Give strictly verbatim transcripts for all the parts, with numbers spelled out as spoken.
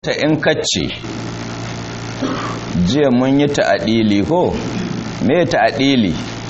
ta in kacce jiya mun yi ta'adili ko me ta'adili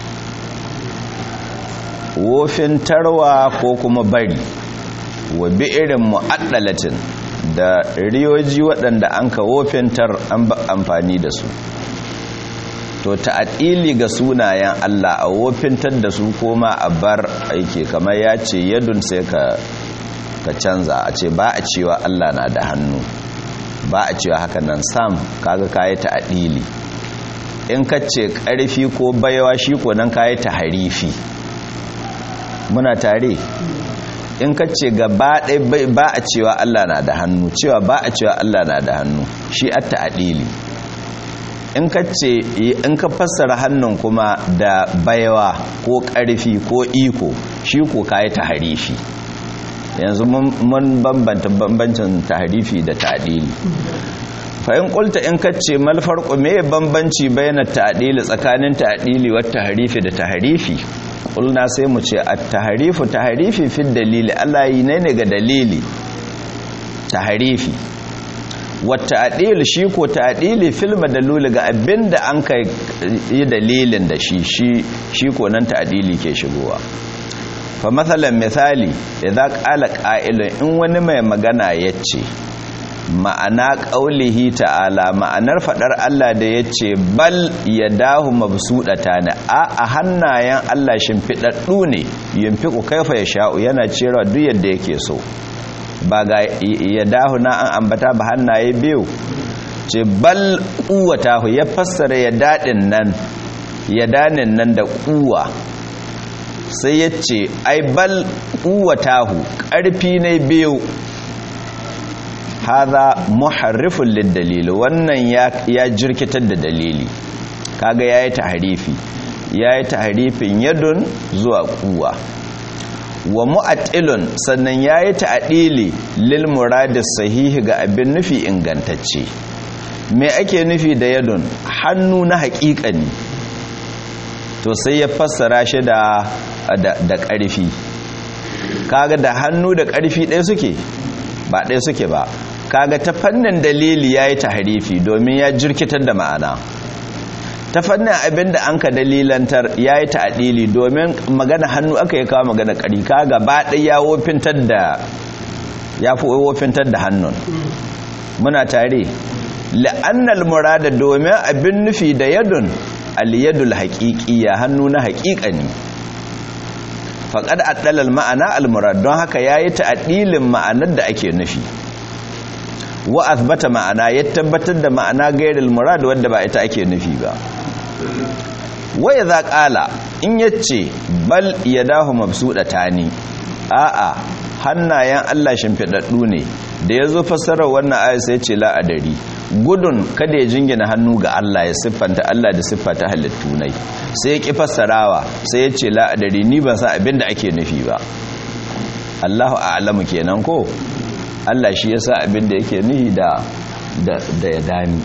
wofin tarwa ko kuma bari wa bi'irin mu'addalatin da riyoji waɗanda an ka wofin tar an ba amfani da su to ta'adili ga sunayen Allah a wofintar da su koma a bar aiki kamar ya ce yadun sai ka ka canza a ce ba a cewa Allah na da hannu ba a cewa haka nan sam kaga kayi ta'adili in kace karfi ko baiwa shi ko nan kayi tahrifi muna tare in kace gaba ɗaya ba a cewa Allah na da hannu cewa ba a cewa Allah na da hannu shi at ta'adili in kace in ka fassara hannun kuma da baiwa ko karfi ko iko shi ko kayi tahrifi yanzu mun bambanta bambancin tahrifi da ta'dili fa in qulta in kace mal farqu me bambanci bayan ta'dili tsakanin ta'dili wa tahrifi da tahrifi kulna sai mu ce at-tahrifu tahrifi fi dalili Allah yi ne ga dalili tahrifi wa ta'dil shi ko ta'dili fil madlul ga abinda an kai yi dalilin da shi shi ko nan ta'dili ke shigowa fa matsalan misali idza qala qa'ilun in wani mai magana yace ma'ana qaulihi ta'ala ma'anar fadar Allah da yace bal yadahu mabsudatani a a hannayen Allah shimfidaddu ne yunfiqu kaifa yasha'u yana cewa duk yadda yake so ba ga yadahu na an ambata ba hannaye biyu ce bal quwwatahu ya fassara yadadin nan yadanin nan da quwwa sai ya ce ai bal kuwatahu ƙarfi ne biyu haza muharrifun lidalili wannan ya jirkitar da dalili kaga yayi tahrifi yayi tahrifin yadun zuwa kuwa wa mu'attilun sannan yayi ta'dili lil muradis sahihi ga abin nufi ingantacce me ake nufi da yadun hannu na haƙiƙani to sai ya fassara shi da da ƙarfi kaga da hannu da ƙarfi ɗaya suke ba ɗaya suke ba kaga ta fannin dalili yayi tahrifi domin ya jirkitar da ma'ana ta fannin abinda an ka dalilantar yayi ta'dili domin magana hannu aka yi kawo magana ƙari kaga ba ɗaya ya wofintar da ya fi wofintar da hannun muna tare la'annal murada domin abin nufi da yadun al-yadul haqiqiyya hannu na haqiqani faqad addala al-ma'ana al-murad don haka yayi ta'dilin ma'anar da ake nufi wa athbata ma'ana ya tabbatar da ma'ana gairil murad wanda ba ita ake nufi ba wa idza qala in yace bal yadahu mabsudatani a'a hannayen Allah shimfidaddu ne da yazo fassarar wannan ayat sai ce la adari gudun kada ya jingina hannu ga Allah ya siffanta Allah da siffata halittu nai sai ya ki fassarawa sai ya ce la adari ni ban san abin da ake nufi ba Allahu a'lamu kenan ko Allah shi yasa abin da yake nufi da da da ya dani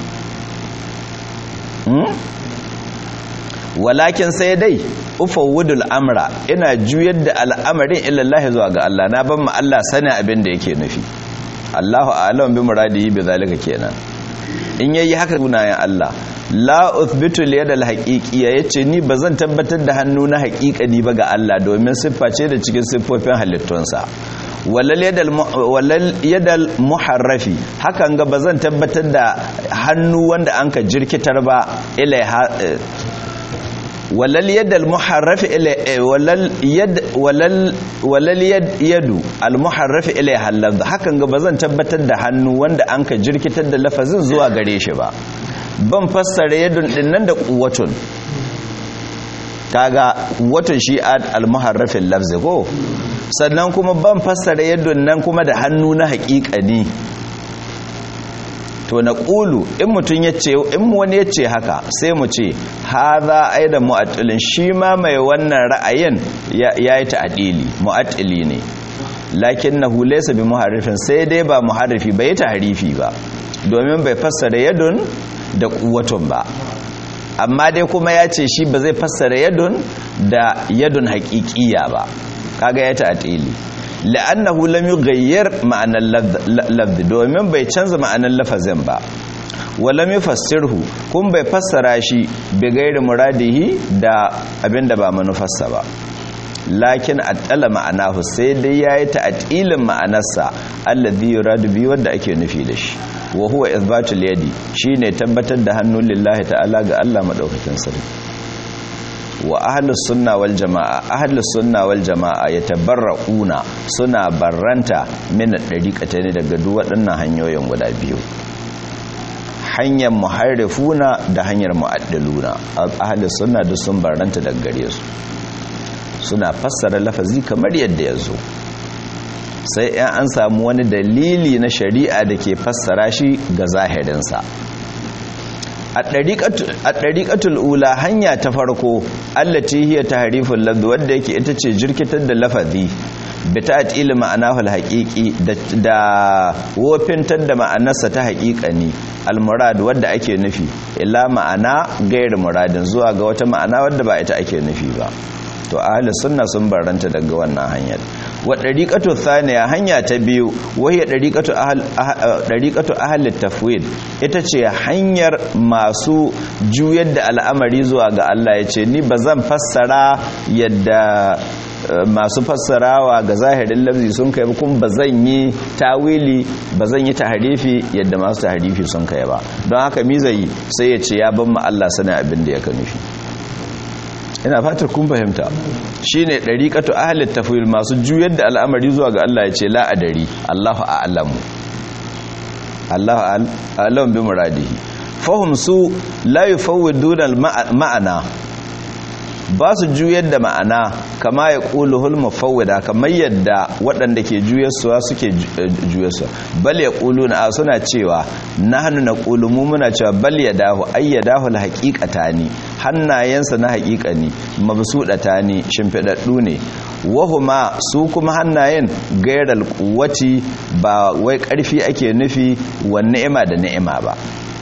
hmm? walakin sai dai ufawwidul amra ina juyar da al'amarin ila Allah zuwa ga Allah na ban ma Allah sani abin da yake nufi Allahu a'lamu bi muradihi bi zalika kenan in yayi haka sunayen Allah la uthbitu liyad alhaqiqiyya yace ni bazan tabbatar da hannu na haqiqani ba ga Allah domin siffa ce da cikin siffofin halittunsa walal yadal walal yadal muharrafi hakan ga bazan tabbatar da hannu wanda anka jirkitar ba ilaiha walal yadal muharrafi ilai walal yad walal walal yad yadu al muharrafi ilai halal hakan ga bazan tabbatar da hannu wanda anka jirkitar da lafazin zuwa gare shi ba ban fassara yadun din nan da quwwatun kaga quwwatun shi al muharrafin lafzi ko sannan kuma ban fassara yadun nan kuma da hannu na haƙiƙani to na ƙulu in mutum ya ce in wani ya ce haka sai mu ce haza aidan mu'attilin shi ma mai wannan ra'ayin ya yi ta'adili mu'attili ne lakinnahu laysa bi muharrifin sai dai ba muharrifi bai tahrifi ba domin bai fassara yadun da quwwatun ba amma dai kuma ya ce shi ba zai fassara yadun da yadun haqiqiyya ba kaga ya ta'adili la'annahu lam yughayyir ma'anar lafzi domin bai canza ma'anar lafazin ba wala mai fassirhu kun bai fassara shi bi gairi muradihi da abinda ba manufarsa ba lakin atala ma'anahu sai dai yayi ta'tilin ma'anarsa alladhi yuradu bi wanda ake nufi da shi wa huwa ithbatul yadi shine tabbatar da hannun lillahi ta'ala ga Allah madaukakin sarki wa ahlus sunna wal jamaa ahlus sunna wal jamaa yatabarrauna suna barranta min dariqata ne daga duk waɗannan hanyoyin guda biyu hanyar muharrifuna da hanyar mu'addaluna ahlus sunna duk sun barranta daga gare su suna fassara lafazi kamar yadda ya zo sai in an samu wani dalili na shari'a da ke fassara shi ga zahirinsa a ɗariƙatul ula hanya ta farko allati hiya tahriful lafz wanda yake ita ce jirkitar da lafazi bi ta'til ma'anahu al-haqiqi da wofintar da ma'anarsa ta haƙiƙani al-murad wanda ake nufi ila ma'ana gairu muradin zuwa ga wata ma'ana wadda ba ita ake nufi ba to ahli sunna sun barranta daga wannan hanyar wa dariqatu thaniya hanya ta biyu wahiya dariqatu ahl dariqatu ahli tafwid ita ce hanyar masu juyar da al'amari zuwa ga Allah yace ni bazan fassara yadda masu fassarawa ga zahirin lafzi sun kai kun bazan yi tawili bazan yi tahrifi yadda masu tahrifi sun kai ba don haka mi zai sai yace ya ban mu Allah sana abin da yake nufi ina fatar kun fahimta shine dariqatu ahli tafwil masu juyar da al'amari zuwa ga Allah yace la adari Allahu a'lamu Allahu a'lamu bi muradihi fahum su la yufawwiduna al-ma'ana ba su juyar da ma'ana kama ya ƙuluhul mafawwida kamar yadda waɗanda ke juyarsuwa suke juyarsuwa bal ya ƙulu na suna cewa na hannu na ƙulu mu muna cewa bal ya dahu ai ya dahu haƙiƙata ne hannayensa na haƙiƙa ne mabsuɗata ne shimfiɗaɗɗu ne wahuma su kuma hannayen gairar ƙuwati ba wai ƙarfi ake nufi wa ni'ima da ni'ima ba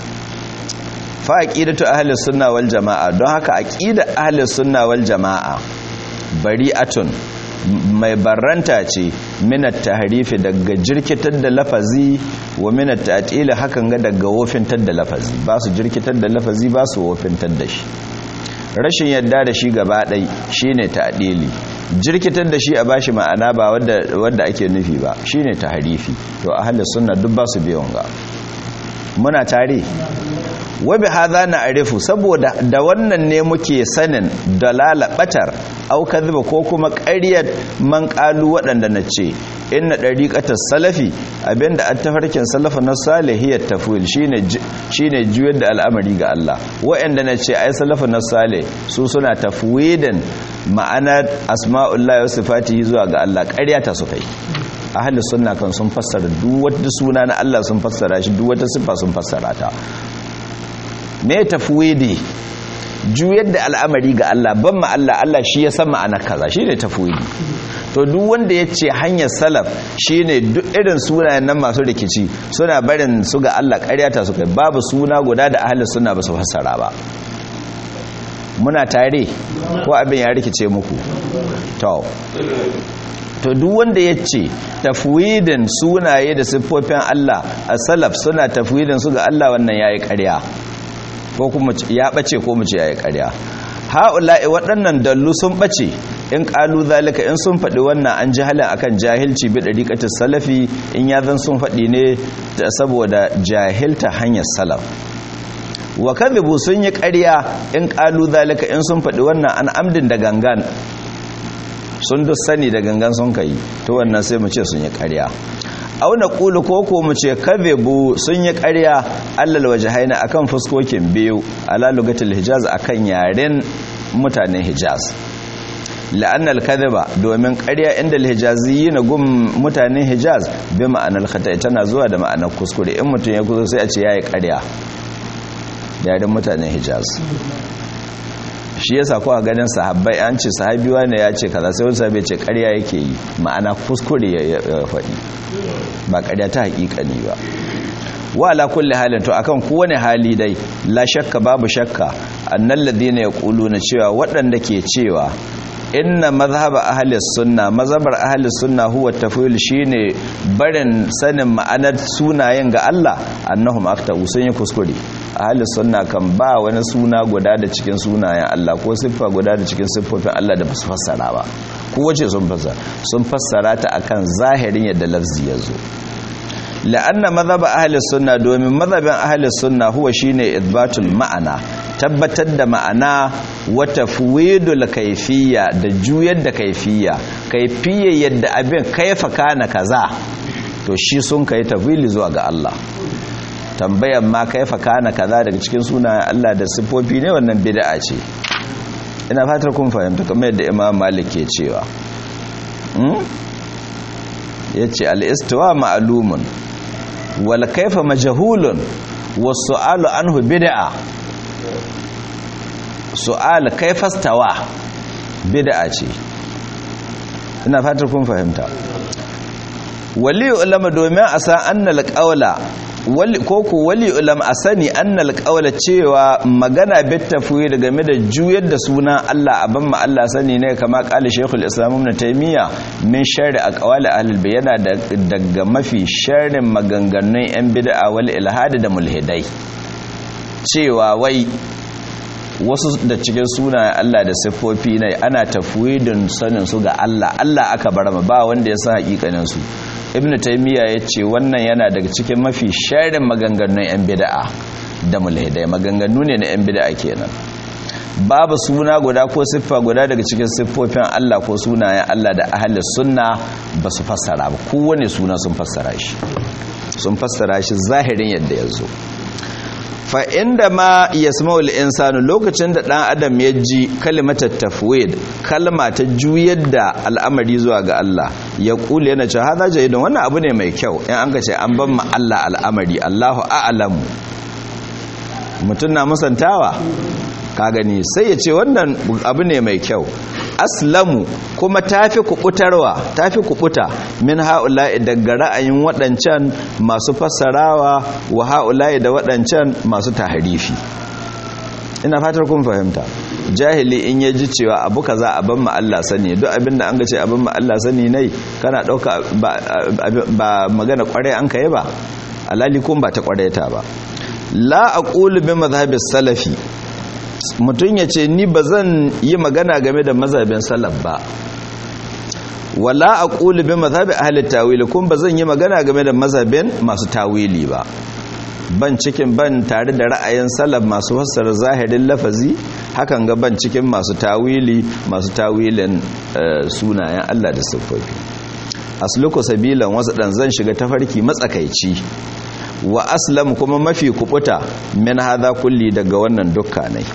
fa aqidatu ahli sunna wal jamaa don haka aqida ahli sunna wal jamaa bari'atun mai barranta ce min at-tahrif daga jirkitar da lafazi wa min at-ta'til hakan ga daga wofintar da lafazi ba su jirkitar da lafazi ba su wofintar da shi rashin yadda da shi gaba dai shine ta'dili jirkitar da shi a bashi ma'ana ba wanda wanda ake nufi ba shine tahrifi to ahli sunna duk ba su biyon ga muna tare wabi hadha na arifu saboda da wannan ne muke sanin dalala batar au kadhiba ko kuma ƙaryar man qalu waɗanda nace inna dariqatas salafi abinda at-tafarkin salafa na salihiyat tafwil shine shine juyar da al'amari ga Allah waɗanda nace ai salafa na salih su suna tafwidan ma'anar asma'ullahi wa sifatihi zuwa ga Allah ƙarya ta su kai ahli sunna kan sun fassara duk wata suna na Allah sun fassara shi duk wata sifa sun fassara ta me tafwidi juyar da al'amari ga Allah ban ma Allah Allah shi ya san ma'anar kaza shine tafwidi to duk wanda yace hanyar salaf shine duk irin sunayen nan masu rikici suna barin su ga Allah ƙaryata su kai babu suna guda da ahli sunna ba su fassara ba muna tare ko abin ya rikice muku to to duk wanda yace tafwidin sunaye da siffofin Allah a salaf suna tafwidin su ga Allah wannan yayi ƙarya ko kuma ya bace ko mu ce yayi ƙarya haula'i waɗannan dallu sun bace in qalu zalika in sun faɗi wannan an jahalin akan jahilci bi dariqatis salafi in ya zan sun faɗi ne saboda jahilta hanyar salaf wa kadhibu sun yi ƙarya in qalu zalika in sun faɗi wannan an amdin da gangan sun duk sani da gangan sun kai to wannan sai mu ce sun yi ƙarya auna kulu koko mu ce kadhibu sun yi ƙarya allal wajhaina akan fuskokin biyu ala lugatul hijaz akan yaren mutanen hijaz la'anna al-kadhiba domin ƙarya inda al-hijaziyyin gum mutanen hijaz bi ma'anar khata'i tana zuwa da ma'anar kuskure in mutun ya kuzo sai a ce yayi ƙarya yaren mutanen hijaz shi yasa ko a ganin sahabbai an ce sahabi wani ya ce kaza sai wani sahabi ce ƙarya yake yi ma'ana kuskure ya faɗi ba ƙarya ta haƙiƙani ba wa ala kulli halin to akan kowane hali dai la shakka babu shakka annal ladina yaquluna cewa waɗanda ke cewa inna mazhab ahli sunna mazhabar ahli sunna huwa tafwil shine barin sanin ma'anar sunayen ga Allah annahum aktabu sun yi kuskure. Ahli sunna kan ba wani suna guda da cikin sunayen Allah ko siffa guda da cikin siffofin Allah da basu fassara ba, ko wace sun fassara sun fassara ta akan zahirin yadda lafzi yazo. la'anna mazhab ahli sunna domin mazhabin ahli sunna huwa shine ithbatul ma'ana, tabbatar da ma'ana wa tafwidul kayfiyya da juyar da kayfiyya kayfiyya yadda abin kaifa kana kaza to shi sun kai tafwili zuwa ga Allah. Tambayan ma kaifa kana kaza daga cikin sunayen Allah da sifofi ne wannan bid'a ce. Ina fatar kun fahimta kamar yadda Imam Malik ke cewa hmm? yace al-istiwa ma'lumun wal kaifa majhulun was su'alu anhu bid'a. Su'al kaifa stawa bid'a ce. Ina fatar kun fahimta. Wali ulama domin a san annal qawla wali koko wali ulama asani annal qawla cewa magana bit tafwid game da juyar da sunan Allah aban ma Allah sani ne kama qala Sheikhul Islam Ibn Taymiyyah min sharri aqwali ahlul bayana daga mafi sharrin maganganun yan bid'a wal ilhad da mulhidai, cewa wai wasu da cikin sunayen Allah da siffofi ne ana tafwidin sanin su ga Allah Allah aka bar ma ba wanda ya san hakikanin su. Ibn Taymiyyah yace wannan yana daga cikin mafi sharrin maganganun yan bid'a da mulhidai, maganganu ne na yan bid'a kenan. Babu suna guda ko siffa guda daga cikin siffofin Allah ko sunayen Allah da ahli sunna ba su fassara ba, kowane suna sun fassara shi sun fassara shi zahirin yadda yazo. Fa inda ma yasma'ul insanu lokacin da dan adam ya ji kalimatar tafwid kalma ta juyar da al'amari zuwa ga Allah ya kula yana cewa hada jayyidun wannan abu ne mai kyau in an ce an ban ma Allah al'amari Allahu a'lamu mutun na musantawa ka gani sai ya ce wannan abu ne mai kyau. Aslamu kuma tafi kubutarwa tafi kubuta min haula'i daga ra'ayin wadancan masu fassarawa wa haula'i da wadancan masu tahrifi. Ina fatar kun fahimta. Jahili in ya ji cewa abu kaza aban ma Allah sani duk abinda an ga ce aban ma Allah sani ne kana dauka ba, ba magana kware an kai ba alali kun ba ta kware ta ba. La aqulu bi madhhabis salafi mutum ya ce ni ba zan yi magana game da mazhabin salaf ba, wala aqulu bi mazhabi ahli tawili kun ba zan yi magana game da mazhabin masu tawili ba, ban cikin ban tare da ra'ayin salaf masu fassara zahirin lafazi, hakan ga ban cikin masu tawili masu tawilin uh, sunayen Allah da siffofi. Asluku sabilan wasu dan zan shiga tafarki matsakaici wa aslam kuma mafi kubuta min hadha kulli daga wannan dukkanai.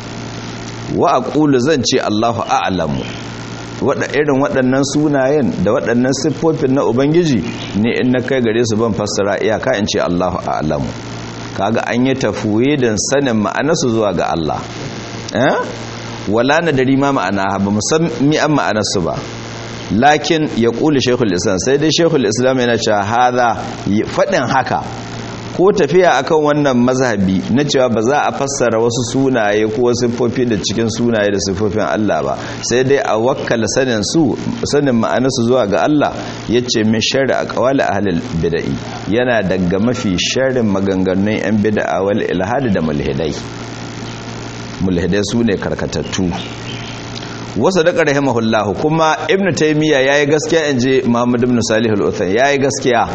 Wa aqulu zan ce Allahu a'lamu wada irin waɗannan sunayen da waɗannan siffofin na ubangiji ne in na kai gare su ban fassara iyaka in ce Allahu a'lamu. Kaga an yi tafwidin sanin ma'anarsu zuwa ga Allah eh wala nadari ma ma'ana ba musam mi an ma'anarsu ba, lakin ya kula Sheikhul Islam sai dai Sheikhul Islam yana cewa hadha fadin haka ko tafiya akan wannan mazhabi na cewa ba za a fassara wasu sunaye ko wasu siffofi da cikin sunaye da siffofin Allah ba, sai dai a wakkala sanin su sanin ma'anarsu zuwa ga Allah yace min sharri aqwali ahli bid'ah yana daga mafi sharrin maganganun yan bid'a wal ilhad da mulhidai. Mulhidai sune karkatattu. Wasu da rahimahullahu kuma Ibn Taymiyyah yayi gaskiya inje Muhammad ibn Salih al-Uthaymin yayi gaskiya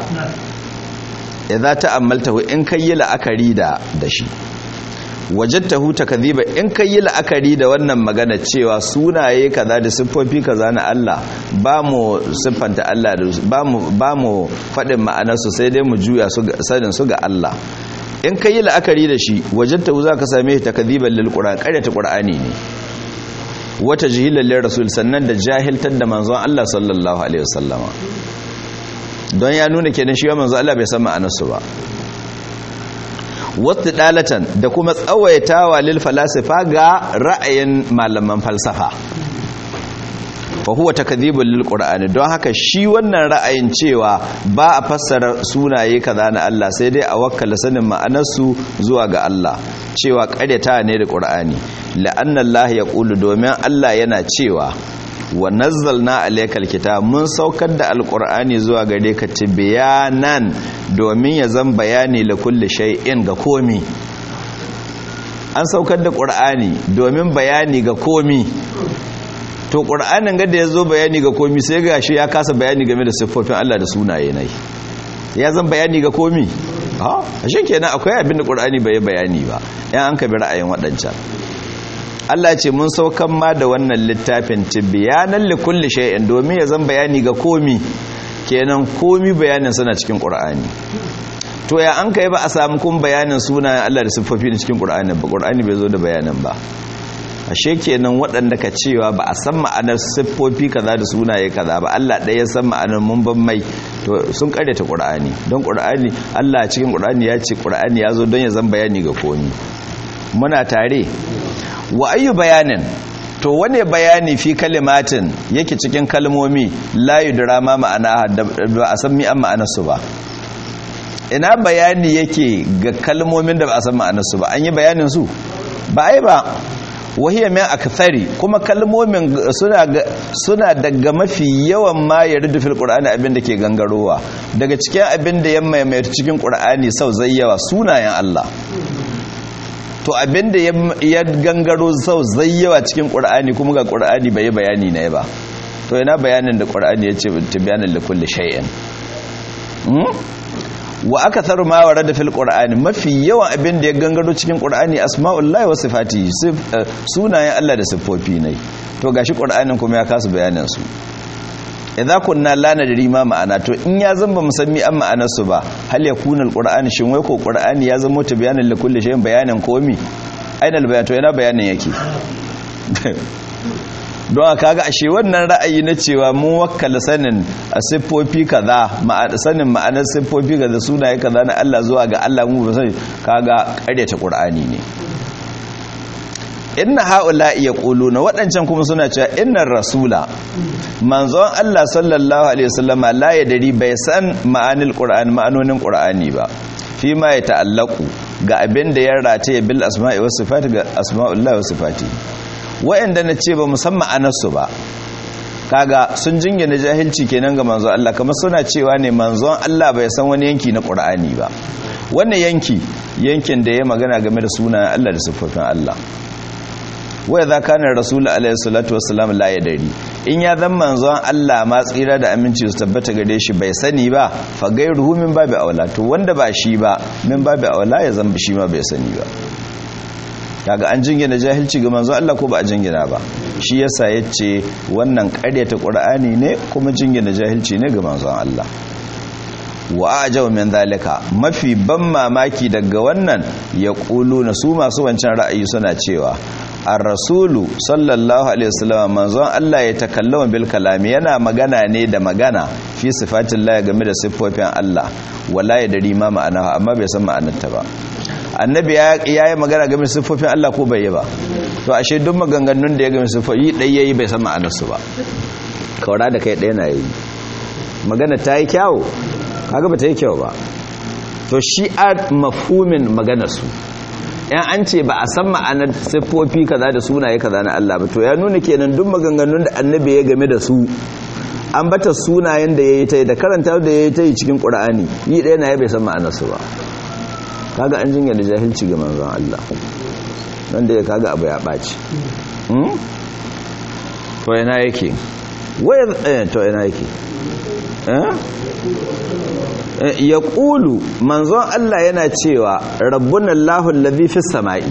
idza ta'ammaltahu in kai la'akari da da shi wajadtahu takdhiba in kai la'akari da wannan magana cewa sunaye kaza da siffofi kaza na Allah ba mu siffanta Allah da ba mu ba mu fadin ma'anar su sai dai mu juya su sanin su ga Allah. In kai la'akari da shi wajadtahu zaka same shi takdhiban lil Qur'an qaryata Qur'ani ne wata jihilan lil Rasul sannan da jahiltar da manzon Allah sallallahu alaihi wasallama don ya nuna kenan shi manzo Allah bai san ma'anarsu ba. Wata dalatan da kuma tsawaitawa lil falasifa ga ra'ayin malaman falsafa fa huwa takdhibul lil qur'ani, don haka shi wannan ra'ayin cewa ba a fassara sunaye kaza na Allah sai dai a wakkala sanin ma'anarsu zuwa ga Allah cewa ƙaryata ne da qur'ani. La'anna Allah yaqulu domin Allah yana cewa wa nazzalna alaykal kitab mun saukar da alqur'ani zuwa gare ka tibyanan domin ya zan bayani la kulli shay'in ga komi. An saukar da qur'ani domin bayani ga komi. To qur'anin ga da yazo bayani ga komi sai gashi ya kasa bayani game da siffofin Allah da sunaye nai. Ya zan bayani ga komi. Ha, ashe kenan akwai abin da qur'ani bai bayani ba. Yan an ka bi ra'ayin wadancan. Allah ce mun saukan ma da wannan littafin tibyanan li kulli shay'in domin ya zan bayani ga komi. Kenan komi bayanin suna cikin qur'ani. To ya an kai ba a samu kun bayanin sunayen Allah da siffofin cikin qur'ani ba, qur'ani bai zo da bayanin ba. Ashe kenan waɗanda ka cewa ba a san ma'anar siffofi kaza da sunaye kaza ba, Allah ɗaya ya san ma'anar mun ban mai, to sun karyata qur'ani. Don qur'ani Allah cikin qur'ani ya ce qur'ani ya zo don ya zan bayani ga komi. Muna tare. Wa ayyu bayanin, to wane bayani fi kalimatin yake cikin kalmomi la yudra ma ma'ana ba a san mi an ma'anar su ba. Ina bayani yake ga kalmomin da ba a san ma'anar su ba, an yi bayanin su ba ai ba. Wahiyar min akthari, kuma kalmomin suna suna daga mafi yawan ma yardu fil qur'ani abinda ke gangarowa daga cikin abinda ya maimaita cikin qur'ani sau zai yawa sunayen Allah. To abinda ya gangaro sau zai yawa cikin qur'ani kuma ga qur'ani bai bayani ne ba. To ina bayanin da qur'ani ya ce tibyanan li kulli shay'in. Wa akatharu ma warada fil qur'ani, mafi yawan abin da ya gangaro cikin qur'ani asma'ullahi wa sifatihi, sunayen Allah da siffofi ne. To gashi qur'anin kuma ya kasu bayanin su. Idza kunna la nadri ma ma'ana, to in ya zamba musammi an ma'anar su ba, hal yakuna alqur'ani shin wai ko qur'ani ya zama ta bayanin li kulli shay'in bayanin komi? Ainal bayan, to ina bayanin yake. Don kaga ashe wannan ra'ayi na cewa mun wakkala sanin a siffofi kaza, sanin ma'anar siffofi kaza sunaye kaza na Allah zuwa ga Allah mu ba sai kaga ƙaryata Qur'ani ne. Inna haula yaquluna, wadancan kuma suna cewa innar rasula manzon Allah sallallahu alaihi wasallama la yadri bai san ma'anil Qur'ani ma'anonin Qur'ani ba. Fi ma ya ta'allaku ga abin da ya rataye bil asma'i was sifati ga asma'ullahi was sifati. Wa'anda na ce ba musamman anarsu ba, kaga sun jingina jahilci kenan ga manzon Allah, kamar suna cewa ne manzon Allah bai san wani yanki na Qur'ani ba. Wannan yanki yankin da ya magana game da sunayen Allah da siffofin Allah. Wa idza kana rasul alaihi salatu wassalam la yadari, in ya zan manzon Allah ma tsira da aminci su tabbata gare shi bai sani ba, fa gairuhu min babi aula, to wanda ba shi ba min babi aula ya zan shi ma bai sani ba. Kaga an jingina jahilci ga manzo Allah ko ba a jingina ba, shi yasa yace wannan ƙaryata Qur'ani ne kuma jingina jahilci ne ga manzo Allah. Wa ajaw min zalika, mafi ban mamaki daga wannan yaquluna, su masu wancan ra'ayi suna cewa ar-rasulu sallallahu alaihi wasallam manzon Allah ya takallama bil kalami, yana magana ne da magana fi sifatillah game da siffofin Allah, wala ya dari ma ma'ana, amma bai san ma'anarta ba. Annabi ya yi magana game da siffofin Allah ko bai yi ba? To ashe duk maganganun da ya game siffofi dai yayi bai san ma'anarsu ba. Kaura da kai ɗaya na yi magana ta yi kyawu, kaga ba ta yi kyau ba. To shi a mafhumin maganarsu, yan an ce ba a san ma'anar siffofi kaza da sunaye kaza na Allah ba, to ya nuna kenan duk maganganun da annabi ya game da su an bata sunayen da ya yi ta yi da karanta da ya yi ta yi cikin Qur'ani, yi ɗaya na ya bai san ma'anarsu ba. Kaga an jinya da jahilci ga manzon Allah, wanda ya kaga abu ya ɓaci. To yana yake wai to yana yake ya ƙulu manzon Allah yana cewa rabbuna Allahu allazi fis sama'i,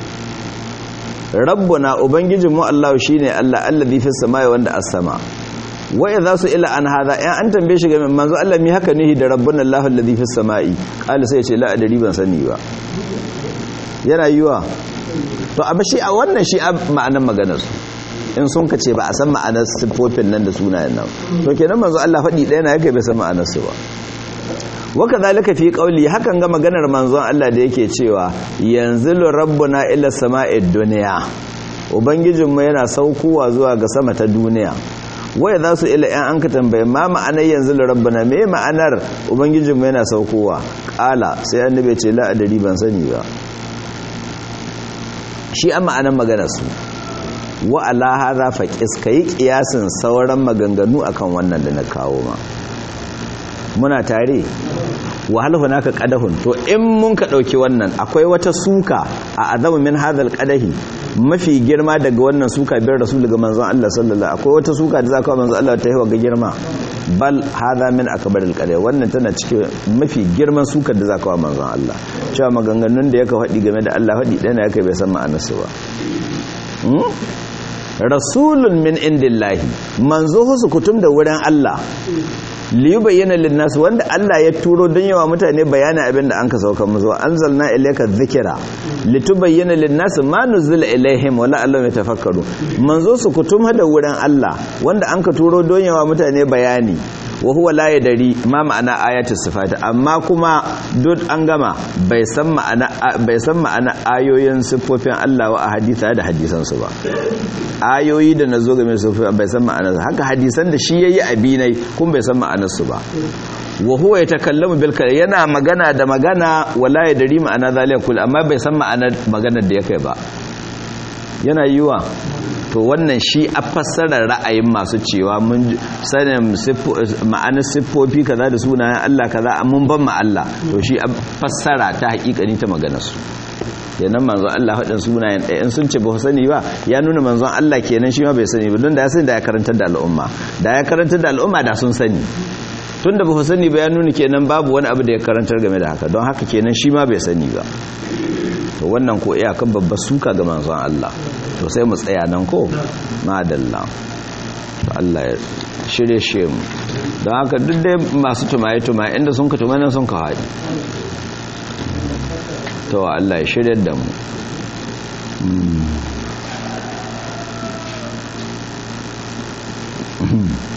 rabbuna ubangijinmu Allah shine Allah allazi fis sama'i wanda as-sama. Wai za su ila an hada, yan an tambaye shi game manzo Allah mi haka nihi da rabbuna Allahu alladhi fis sama'i, qala sai ya ce la adri ban sani ba. Yana yiwa to amma shi a wannan shi a ma'anar maganar su, in sun ka ce ba a san ma'anar sifofin nan da sunayen nan, to kenan manzo Allah faɗi ɗaya na yake bai san ma'anar su ba. Wa kadhalika fi qawli, hakan ga maganar manzon Allah da yake cewa yanzilu rabbuna ila sama'id dunya, ubangijinmu yana saukowa zuwa ga sama ta duniya. Wai za su ila ‘yan an ka tambaye ma ma'anar yanzu da rabbana, me ma'anar ubangijinmu yana saukowa? Ƙala sai annabi ce la'adari ban sani ba. Shi an ma'anar maganarsu. wa ala hadha faqis kai kiyasin sauran maganganu akan wannan da na kawo ma muna tare wa hal hunaka qadahun to in mun ka dauki wannan akwai wata suka a azamu min hadal qadahi mafi girma daga wannan suka biyar rasul ga manzon Allah sallallahu akwai wata suka da zaka manzon Allah ta yi wa ga girma bal hadha min akbaril qadahi wannan tana cikin mafi girman sukar da zaka wa manzon Allah cewa maganganun da yake faɗi game da Allah faɗi dana yake bai san ma'anarsu ba rasulun min indillahi manzo su kutum da wurin Allah li bayyana linnas wanda Allah ya turo don yawa mutane bayanin abin da anka sauka musu anzalna ilayka dhikra litubayyana linnas ma nuzila ilaihim wala allahu yatafakkaru manzo su kutum da wurin Allah wanda anka turo don yawa mutane bayani wa huwa la yadari ma ma'ana ayatus sifat amma kuma duk an gama bai san ma'ana bai san ma'ana ayoyin sifofin Allah wa hadisa da hadisan su ba ayoyi da nazo game su bai san ma'anar haka hadisan da shi yayi abinai kun bai san ma'anar su ba wa huwa yatakallamu bil kalam yana magana da magana wala yadari ma'ana zalika kul amma bai san ma'anar maganar da yake ba yana yiwa to wannan shi a fassarar ra'ayin masu cewa mun sanin ma'anar siffofi kaza da sunayen Allah kaza mun ban ma Allah to shi a fassara ta hakikani ta maganar su kenan manzon Allah hadin sunayen ɗaya in sun ce ba sani ba ya nuna manzon Allah kenan shi ma bai sani ba don da ya sani da ya karantar da al'umma da ya karantar da al'umma da sun sani tunda ba sani ba ya nuna kenan babu wani abu da ya karantar game da haka don haka kenan shi ma bai sani ba to wannan ko iyakan babbar suka ga manzon Allah to sai mu tsaya nan ko madalla to Allah ya shirye shi mu don haka duk dai masu tumaye tumaye inda sun ka tumaye sun ka haɗi to Allah ya shirye da mu